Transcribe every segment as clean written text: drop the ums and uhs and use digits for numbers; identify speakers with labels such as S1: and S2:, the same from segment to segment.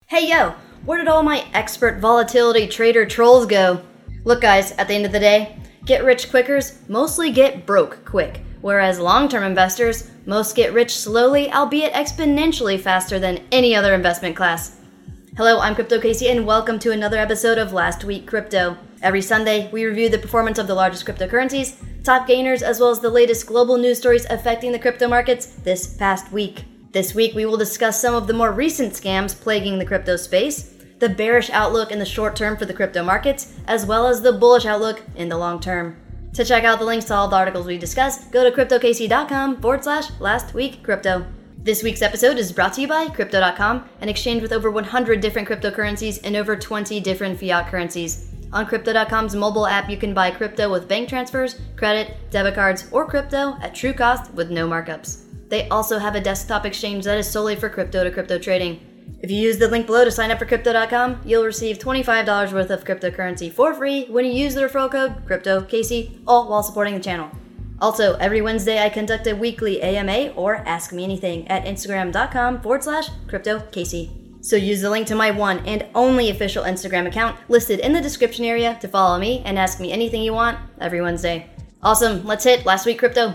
S1: Hey yo, where did all my expert volatility trader trolls go? Look guys, at the end of the day, get rich quickers mostly get broke quick, whereas long-term investors most get rich slowly, albeit exponentially faster than any other investment class. Hello, I'm Crypto Casey and welcome to another episode of Last Week Crypto. Every Sunday, we review the performance of the largest cryptocurrencies, top gainers, as well as the latest global news stories affecting the crypto markets this past week. This week, we will discuss some of the more recent scams plaguing the crypto space, the bearish outlook in the short term for the crypto markets, as well as the bullish outlook in the long term. To check out the links to all the articles we discuss, go to cryptocasey.com/lastweekcrypto. This week's episode is brought to you by Crypto.com, an exchange with over 100 different cryptocurrencies and over 20 different fiat currencies. On Crypto.com's mobile app, you can buy crypto with bank transfers, credit, debit cards, or crypto at true cost with no markups. They also have a desktop exchange that is solely for crypto-to-crypto trading. If you use the link below to sign up for Crypto.com, you'll receive $25 worth of cryptocurrency for free when you use the referral code CryptoCasey, all while supporting the channel. Also, every Wednesday I conduct a weekly AMA or Ask Me Anything at Instagram.com/CryptoCasey. So use the link to my one and only official Instagram account listed in the description area to follow me and ask me anything you want every Wednesday. Awesome, let's hit Last Week Crypto.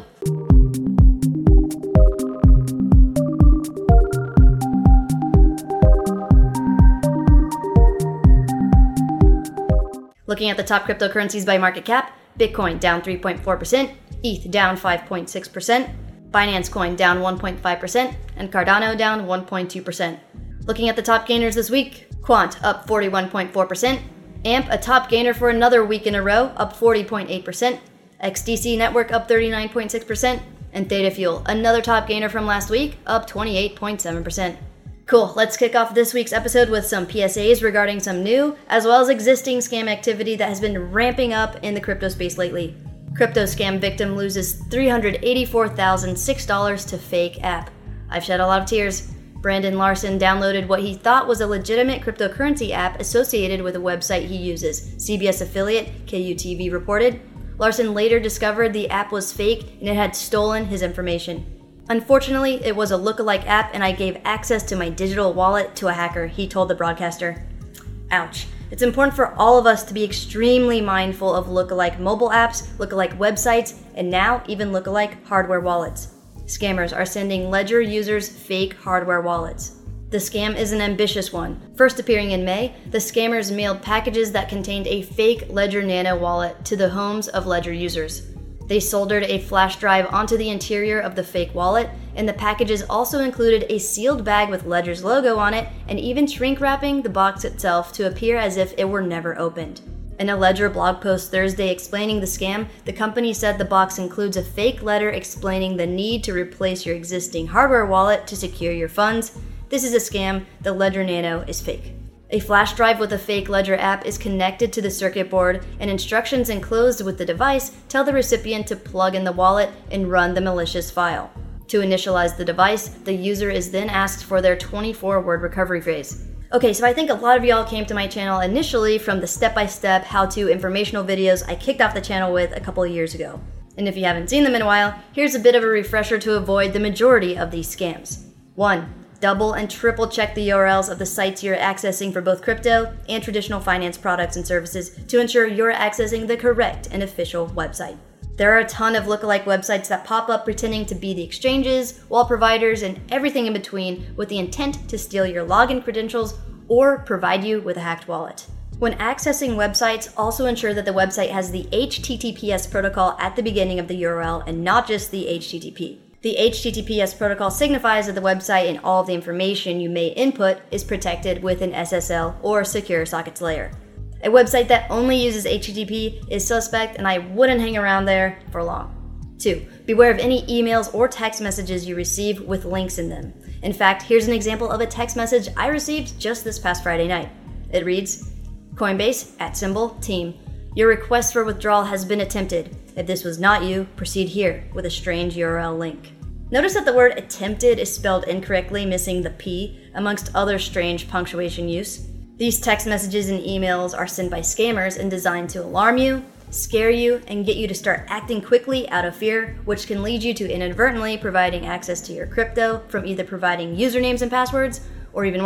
S1: Looking at the top cryptocurrencies by market cap, Bitcoin down 3.4%, ETH down 5.6%, Binance Coin down 1.5%, and Cardano down 1.2%. Looking at the top gainers this week, Quant up 41.4%, AMP a top gainer for another week in a row, up 40.8%, XDC Network up 39.6%, and Theta Fuel, another top gainer from last week, up 28.7%. Cool, let's kick off this week's episode with some PSAs regarding some new as well as existing scam activity that has been ramping up in the crypto space lately. Crypto scam victim loses $384,006 to fake app. I've shed a lot of tears. Brandon Larson downloaded what he thought was a legitimate cryptocurrency app associated with a website he uses, CBS affiliate KUTV reported. Larson later discovered the app was fake and it had stolen his information. Unfortunately, it was a lookalike app and I gave access to my digital wallet to a hacker, he told the broadcaster. Ouch. It's important for all of us to be extremely mindful of lookalike mobile apps, lookalike websites, and now even lookalike hardware wallets. Scammers are sending Ledger users fake hardware wallets. The scam is an ambitious one. First appearing in May, the scammers mailed packages that contained a fake Ledger Nano wallet to the homes of Ledger users. They soldered a flash drive onto the interior of the fake wallet, and the packages also included a sealed bag with Ledger's logo on it, and even shrink wrapping the box itself to appear as if it were never opened. In a Ledger blog post Thursday explaining the scam, the company said the box includes a fake letter explaining the need to replace your existing hardware wallet to secure your funds. This is a scam. The Ledger Nano is fake. A flash drive with a fake Ledger app is connected to the circuit board, and instructions enclosed with the device tell the recipient to plug in the wallet and run the malicious file. To initialize the device, the user is then asked for their 24-word recovery phrase. Okay, so I think a lot of y'all came to my channel initially from the step-by-step how-to informational videos I kicked off the channel with a couple of years ago. And if you haven't seen them in a while, here's a bit of a refresher to avoid the majority of these scams. 1. Double and triple check the URLs of the sites you're accessing for both crypto and traditional finance products and services to ensure you're accessing the correct and official website. There are a ton of lookalike websites that pop up pretending to be the exchanges, wallet providers, and everything in between with the intent to steal your login credentials or provide you with a hacked wallet. When accessing websites, also ensure that the website has the HTTPS protocol at the beginning of the URL and not just the HTTP. The HTTPS protocol signifies that the website and all of the information you may input is protected with an SSL or secure sockets layer. A website that only uses HTTP is suspect and I wouldn't hang around there for long. 2. Beware of any emails or text messages you receive with links in them. In fact, here's an example of a text message I received just this past Friday night. It reads, Coinbase @team. Your request for withdrawal has been attempted. If this was not you, proceed here with a strange URL link. Notice that the word attempted is spelled incorrectly, missing the P, amongst other strange punctuation use. These text messages and emails are sent by scammers and designed to alarm you, scare you, and get you to start acting quickly out of fear, which can lead you to inadvertently providing access to your crypto from either providing usernames and passwords, or even worse,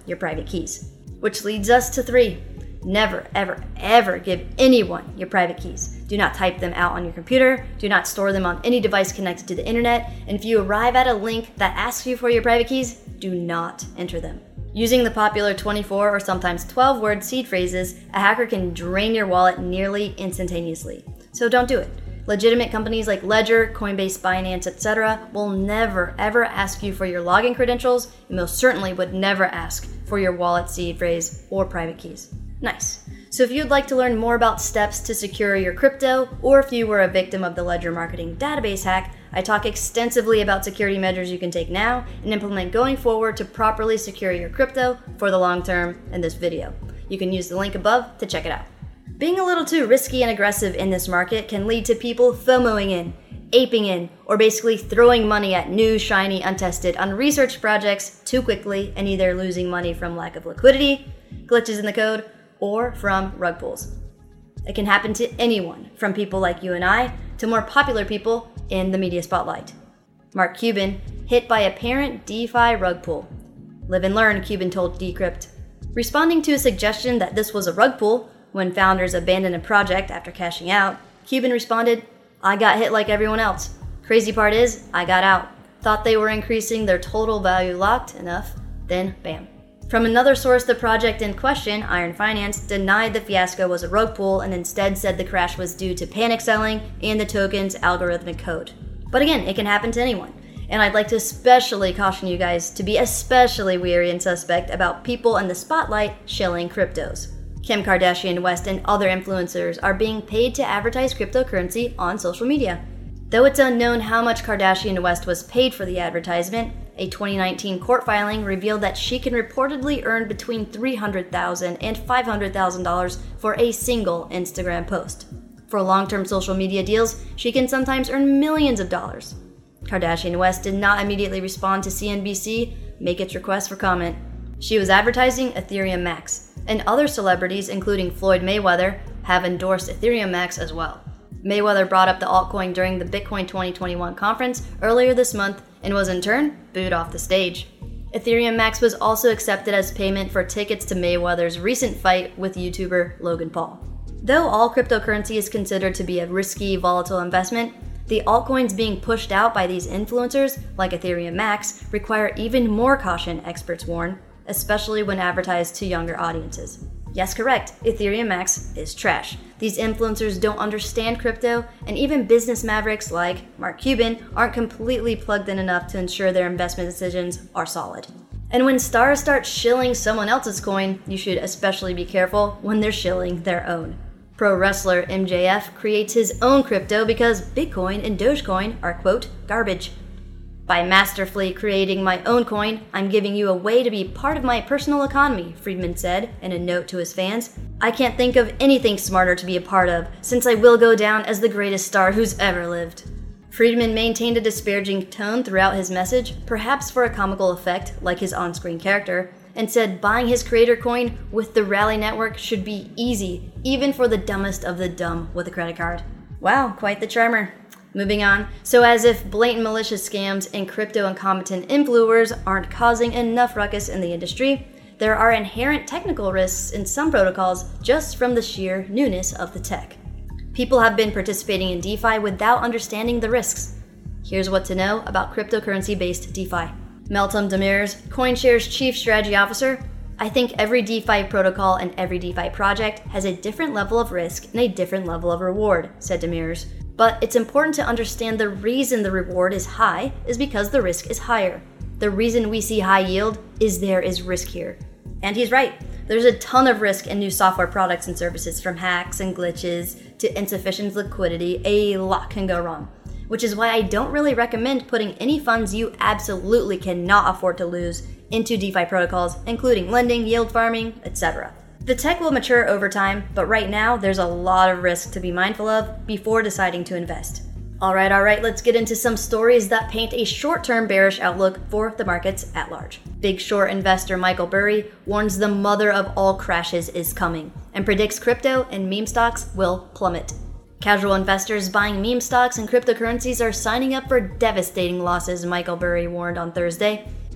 S1: your private keys. Which leads us to 3. Never, ever, ever give anyone your private keys. Do not type them out on your computer. Do not store them on any device connected to the internet. And if you arrive at a link that asks you for your private keys, do not enter them. Using the popular 24 or sometimes 12-word seed phrases, a hacker can drain your wallet nearly instantaneously. So don't do it. Legitimate companies like Ledger, Coinbase, Binance, etc. will never, ever ask you for your login credentials, and most certainly would never ask for your wallet seed phrase or private keys. Nice. So if you'd like to learn more about steps to secure your crypto, or if you were a victim of the Ledger marketing database hack, I talk extensively about security measures you can take now and implement going forward to properly secure your crypto for the long term in this video. You can use the link above to check it out. Being a little too risky and aggressive in this market can lead to people FOMOing in, aping in, or basically throwing money at new, shiny, untested, unresearched projects too quickly and either losing money from lack of liquidity, glitches in the code, or from rug pulls. It can happen to anyone, from people like you and I to more popular people in the media spotlight. Mark Cuban, hit by apparent DeFi rug pull. Live and learn, Cuban told Decrypt. Responding to a suggestion that this was a rug pull when founders abandoned a project after cashing out, Cuban responded, "I got hit like everyone else. Crazy part is, I got out. Thought they were increasing their total value locked enough, then bam." From another source, the project in question, Iron Finance, denied the fiasco was a rug pull and instead said the crash was due to panic selling and the token's algorithmic code. But again, it can happen to anyone. And I'd like to especially caution you guys to be especially wary and suspect about people in the spotlight shilling cryptos. Kim Kardashian West and other influencers are being paid to advertise cryptocurrency on social media. Though it's unknown how much Kardashian West was paid for the advertisement, a 2019 court filing revealed that she can reportedly earn between $300,000 and $500,000 for a single Instagram post. For long-term social media deals, she can sometimes earn millions of dollars. Kardashian West did not immediately respond to CNBC, make its request for comment. She was advertising Ethereum Max, and other celebrities, including Floyd Mayweather, have endorsed Ethereum Max as well. Mayweather brought up the altcoin during the Bitcoin 2021 conference earlier this month and was in turn booed off the stage. Ethereum Max was also accepted as payment for tickets to Mayweather's recent fight with YouTuber Logan Paul. Though all cryptocurrency is considered to be a risky, volatile investment, the altcoins being pushed out by these influencers, like Ethereum Max, require even more caution, experts warn, especially when advertised to younger audiences. Yes, correct, Ethereum Max is trash. These influencers don't understand crypto, and even business mavericks like Mark Cuban aren't completely plugged in enough to ensure their investment decisions are solid. And when stars start shilling someone else's coin, you should especially be careful when they're shilling their own. Pro wrestler MJF creates his own crypto because Bitcoin and Dogecoin are, quote, garbage. By masterfully creating my own coin, I'm giving you a way to be part of my personal economy, Friedman said in a note to his fans. I can't think of anything smarter to be a part of, since I will go down as the greatest star who's ever lived. Friedman maintained a disparaging tone throughout his message, perhaps for a comical effect like his on-screen character, and said buying his creator coin with the Rally Network should be easy, even for the dumbest of the dumb with a credit card. Wow, quite the charmer. Moving on, so as if blatant malicious scams and crypto incompetent influencers aren't causing enough ruckus in the industry, there are inherent technical risks in some protocols just from the sheer newness of the tech. People have been participating in DeFi without understanding the risks. Here's what to know about cryptocurrency-based DeFi. Meltem Demirors, CoinShares Chief Strategy Officer, I think every DeFi protocol and every DeFi project has a different level of risk and a different level of reward, said Demirors. But it's important to understand the reason the reward is high is because the risk is higher. The reason we see high yield is there is risk here. And he's right. There's a ton of risk in new software products and services, from hacks and glitches to insufficient liquidity. A lot can go wrong, which is why I don't really recommend putting any funds you absolutely cannot afford to lose into DeFi protocols, including lending, yield farming, etc. The tech will mature over time, but right now there's a lot of risk to be mindful of before deciding to invest. All right, let's get into some stories that paint a short-term bearish outlook for the markets at large. Big Short investor Michael Burry warns the mother of all crashes is coming and predicts crypto and meme stocks will plummet. Casual investors buying meme stocks and cryptocurrencies are signing up for devastating losses, Michael Burry warned on Thursday.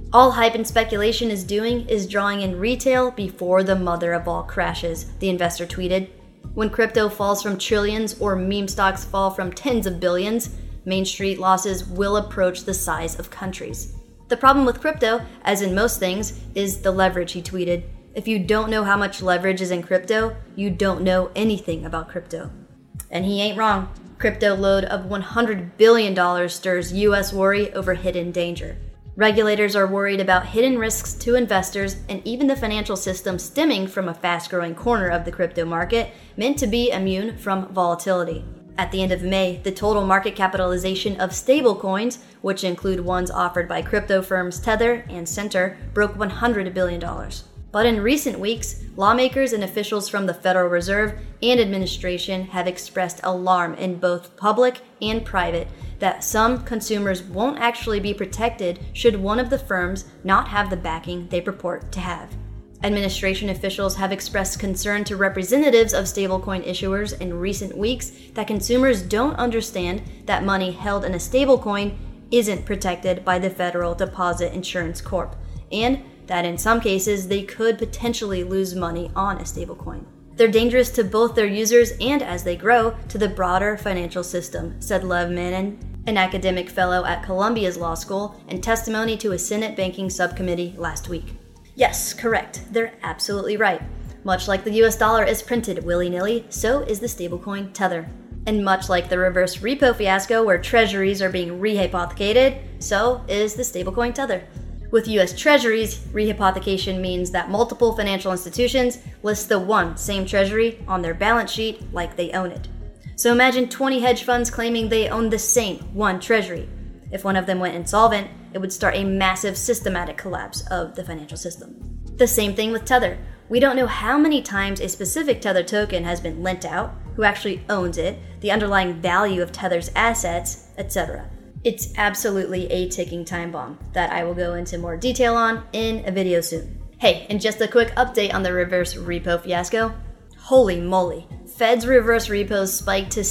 S1: All hype and speculation is doing is drawing in retail before the mother of all crashes, the investor tweeted. When crypto falls from trillions or meme stocks fall from tens of billions, Main Street losses will approach the size of countries. The problem with crypto, as in most things, is the leverage, he tweeted. If you don't know how much leverage is in crypto, you don't know anything about crypto. And he ain't wrong. Crypto load of $100 billion stirs U.S. worry over hidden danger. Regulators are worried about hidden risks to investors and even the financial system stemming from a fast-growing corner of the crypto market meant to be immune from volatility. At the end of May, the total market capitalization of stablecoins, which include ones offered by crypto firms Tether and Centre, broke $100 billion. But in recent weeks, lawmakers and officials from the Federal Reserve and administration have expressed alarm in both public and private that some consumers won't actually be protected should one of the firms not have the backing they purport to have. Administration officials have expressed concern to representatives of stablecoin issuers in recent weeks that consumers don't understand that money held in a stablecoin isn't protected by the Federal Deposit Insurance Corp, and that in some cases they could potentially lose money on a stablecoin. They're dangerous to both their users and, as they grow, to the broader financial system, said Lev Manin, an academic fellow at Columbia's law school, in testimony to a Senate banking subcommittee last week. Yes, correct. They're absolutely right. Much like the US dollar is printed willy-nilly, so is the stablecoin Tether. And much like the reverse repo fiasco where treasuries are being rehypothecated, so is the stablecoin Tether. With US Treasuries, rehypothecation means that multiple financial institutions list the one same treasury on their balance sheet like they own it. So imagine 20 hedge funds claiming they own the same one treasury. If one of them went insolvent, it would start a massive systematic collapse of the financial system. The same thing with Tether. We don't know how many times a specific Tether token has been lent out, who actually owns it, the underlying value of Tether's assets, etc. It's absolutely a ticking time bomb that I will go into more detail on in a video soon. Hey, and just a quick update on the reverse repo fiasco. Holy moly, Fed's reverse repos spiked to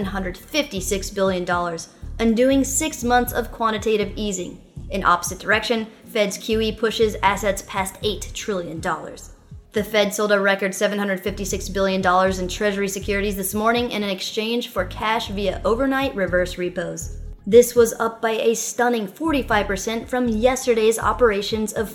S1: $756 billion, undoing 6 months of quantitative easing. In opposite direction, Fed's QE pushes assets past $8 trillion. The Fed sold a record $756 billion in Treasury securities this morning in an exchange for cash via overnight reverse repos. This was up by a stunning 45% from yesterday's operations of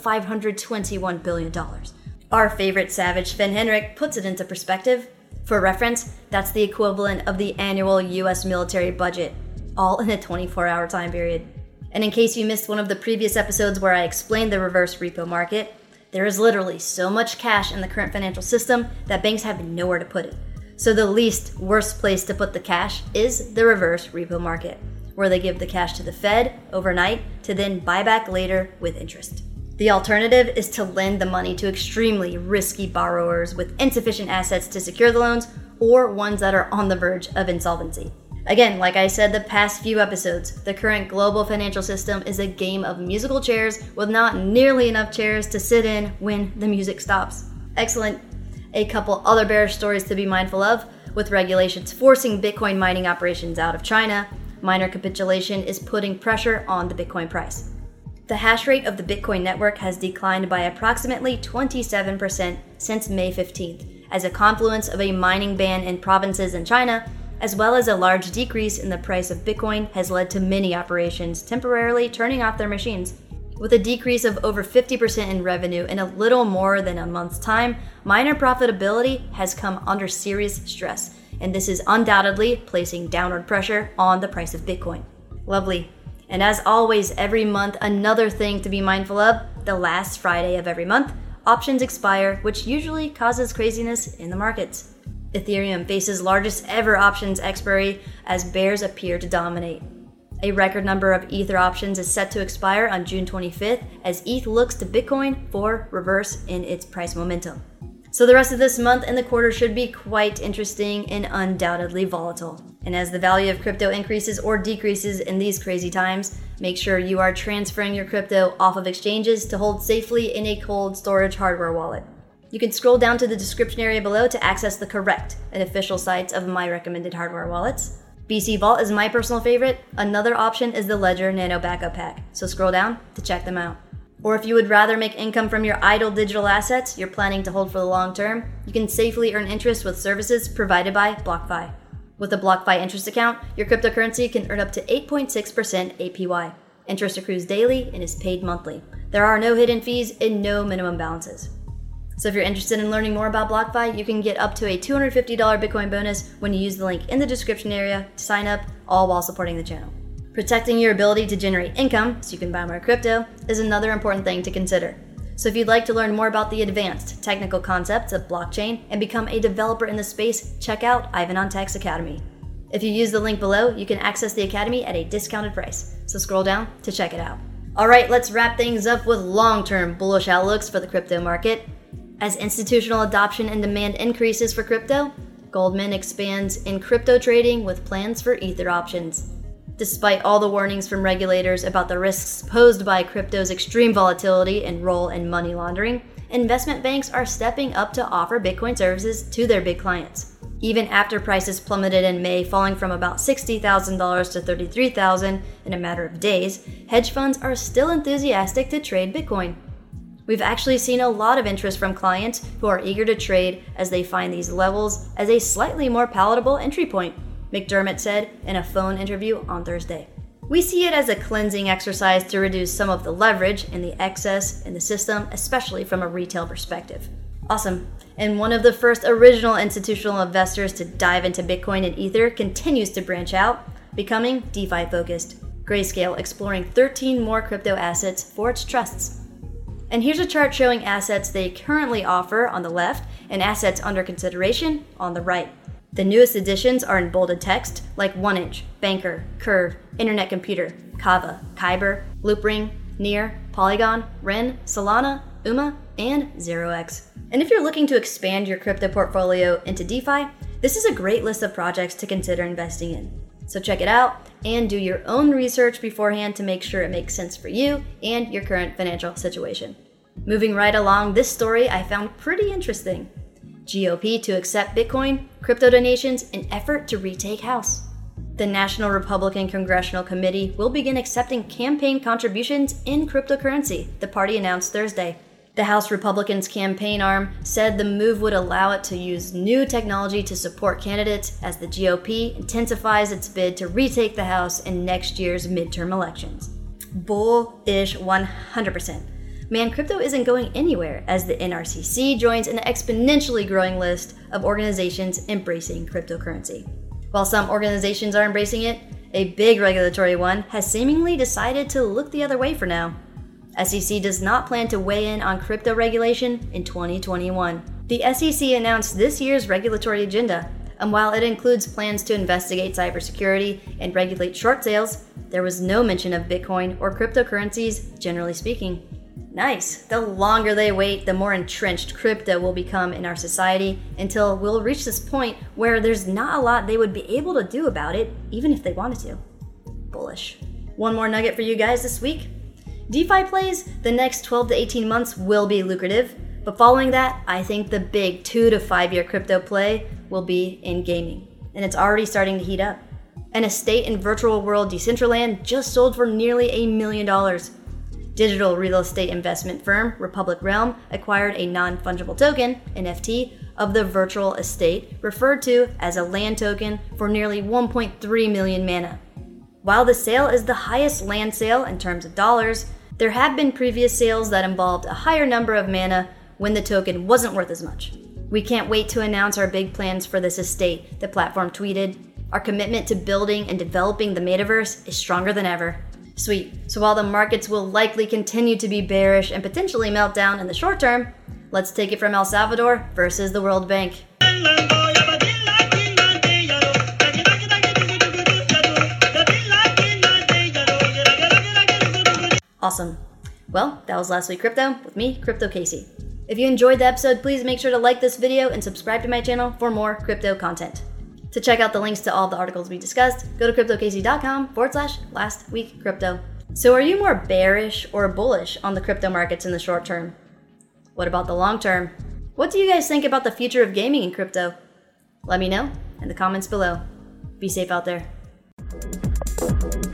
S1: $521 billion. Our favorite savage, Sven Henrik, puts it into perspective. For reference, that's the equivalent of the annual US military budget, all in a 24-hour time period. And in case you missed one of the previous episodes where I explained the reverse repo market, there is literally so much cash in the current financial system that banks have nowhere to put it. So the least worst place to put the cash is the reverse repo market, where they give the cash to the Fed overnight to then buy back later with interest. The alternative is to lend the money to extremely risky borrowers with insufficient assets to secure the loans or ones that are on the verge of insolvency. Again, like I said the past few episodes, the current global financial system is a game of musical chairs with not nearly enough chairs to sit in when the music stops. Excellent. A couple other bearish stories to be mindful of. With regulations forcing Bitcoin mining operations out of China, miner capitulation is putting pressure on the Bitcoin price. The hash rate of the Bitcoin network has declined by approximately 27% since May 15th, as a confluence of a mining ban in provinces in China, as well as a large decrease in the price of Bitcoin, has led to many operations temporarily turning off their machines. With a decrease of over 50% in revenue in a little more than a month's time, miner profitability has come under serious stress, and this is undoubtedly placing downward pressure on the price of Bitcoin. Lovely. And as always, every month, another thing to be mindful of: the last Friday of every month, options expire, which usually causes craziness in the markets. Ethereum faces largest ever options expiry as bears appear to dominate. A record number of Ether options is set to expire on June 25th as ETH looks to Bitcoin for reverse in its price momentum. So the rest of this month and the quarter should be quite interesting and undoubtedly volatile. And as the value of crypto increases or decreases in these crazy times, make sure you are transferring your crypto off of exchanges to hold safely in a cold storage hardware wallet. You can scroll down to the description area below to access the correct and official sites of my recommended hardware wallets. BC Vault is my personal favorite. Another option is the Ledger Nano Backup Pack, so scroll down to check them out. Or if you would rather make income from your idle digital assets you're planning to hold for the long term, you can safely earn interest with services provided by BlockFi. With a BlockFi interest account, your cryptocurrency can earn up to 8.6% APY. Interest accrues daily and is paid monthly. There are no hidden fees and no minimum balances. So if you're interested in learning more about BlockFi, you can get up to a $250 Bitcoin bonus when you use the link in the description area to sign up, all while supporting the channel. Protecting your ability to generate income so you can buy more crypto is another important thing to consider. So if you'd like to learn more about the advanced technical concepts of blockchain and become a developer in the space, check out Ivan on Tech's Academy. If you use the link below, you can access the Academy at a discounted price. So scroll down to check it out. All right, let's wrap things up with long-term bullish outlooks for the crypto market. As institutional adoption and demand increases for crypto, Goldman expands in crypto trading with plans for Ether options. Despite all the warnings from regulators about the risks posed by crypto's extreme volatility and role in money laundering, investment banks are stepping up to offer Bitcoin services to their big clients. Even after prices plummeted in May, falling from about $60,000 to $33,000 in a matter of days, hedge funds are still enthusiastic to trade Bitcoin. We've actually seen a lot of interest from clients who are eager to trade as they find these levels as a slightly more palatable entry point, McDermott said in a phone interview on Thursday. We see it as a cleansing exercise to reduce some of the leverage and the excess in the system, especially from a retail perspective. Awesome. And one of the first original institutional investors to dive into Bitcoin and Ether continues to branch out, becoming DeFi focused. Grayscale exploring 13 more crypto assets for its trusts. And here's a chart showing assets they currently offer on the left and assets under consideration on the right. The newest additions are in bolded text like 1inch, Banker, Curve, Internet Computer, Kava, Kyber, Loopring, Near, Polygon, Ren, Solana, UMA, and 0x. And if you're looking to expand your crypto portfolio into DeFi, this is a great list of projects to consider investing in. So check it out and do your own research beforehand to make sure it makes sense for you and your current financial situation. Moving right along, this story I found pretty interesting. GOP to accept Bitcoin, crypto donations in effort to retake House. The National Republican Congressional Committee will begin accepting campaign contributions in cryptocurrency, the party announced Thursday. The House Republicans' campaign arm said the move would allow it to use new technology to support candidates as the GOP intensifies its bid to retake the House in next year's midterm elections. Bullish 100%. Man, crypto isn't going anywhere as the NRCC joins an exponentially growing list of organizations embracing cryptocurrency. While some organizations are embracing it, a big regulatory one has seemingly decided to look the other way for now. SEC does not plan to weigh in on crypto regulation in 2021. The SEC announced this year's regulatory agenda, and while it includes plans to investigate cybersecurity and regulate short sales, there was no mention of Bitcoin or cryptocurrencies, generally speaking. Nice. The longer they wait, the more entrenched crypto will become in our society until we'll reach this point where there's not a lot they would be able to do about it, even if they wanted to. Bullish. One more nugget for you guys this week. DeFi plays the next 12 to 18 months will be lucrative, but following that, I think the big 2 to 5 year crypto play will be in gaming, and it's already starting to heat up. An estate in virtual world Decentraland just sold for nearly $1 million. Digital real estate investment firm Republic Realm acquired a non-fungible token, NFT, of the virtual estate, referred to as a land token, for nearly 1.3 million mana. While the sale is the highest land sale in terms of dollars, there have been previous sales that involved a higher number of mana when the token wasn't worth as much. We can't wait to announce our big plans for this estate, the platform tweeted. Our commitment to building and developing the metaverse is stronger than ever. Sweet. So while the markets will likely continue to be bearish and potentially melt down in the short term, let's take it from El Salvador versus the World Bank. Awesome. Well, that was Last Week Crypto with me, Crypto Casey. If you enjoyed the episode, please make sure to like this video and subscribe to my channel for more crypto content. To check out the links to all the articles we discussed, go to cryptocasey.com/lastweekcrypto. So are you more bearish or bullish on the crypto markets in the short term? What about the long term? What do you guys think about the future of gaming in crypto? Let me know in the comments below. Be safe out there.